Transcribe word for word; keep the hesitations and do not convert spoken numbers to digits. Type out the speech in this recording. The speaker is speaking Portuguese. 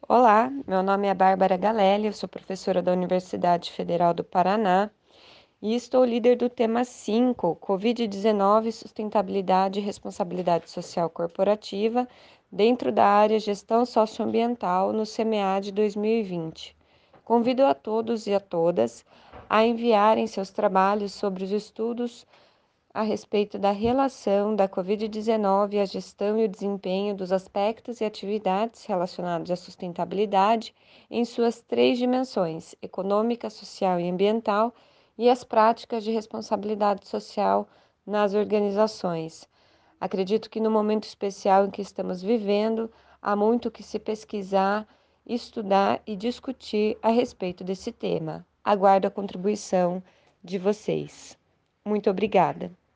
Olá, meu nome é Bárbara Galelli, eu sou professora da Universidade Federal do Paraná e estou líder do tema cinco, covid dezenove, sustentabilidade e responsabilidade social corporativa, dentro da área Gestão Socioambiental no CEMEAD dois mil e vinte. Convido a todos e a todas a enviarem seus trabalhos sobre os estudos a respeito da relação da covid dezenove, a gestão e o desempenho dos aspectos e atividades relacionados à sustentabilidade em suas três dimensões: econômica, social e ambiental, e as práticas de responsabilidade social nas organizações. Acredito que no momento especial em que estamos vivendo, há muito que se pesquisar, estudar e discutir a respeito desse tema. Aguardo a contribuição de vocês. Muito obrigada.